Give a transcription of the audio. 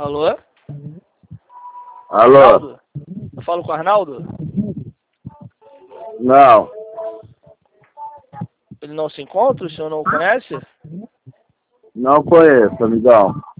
Alô? Alô? Arnaldo? Eu falo com o Arnaldo? Não. Ele não se encontra? O senhor não o conhece? Não conheço, amigão.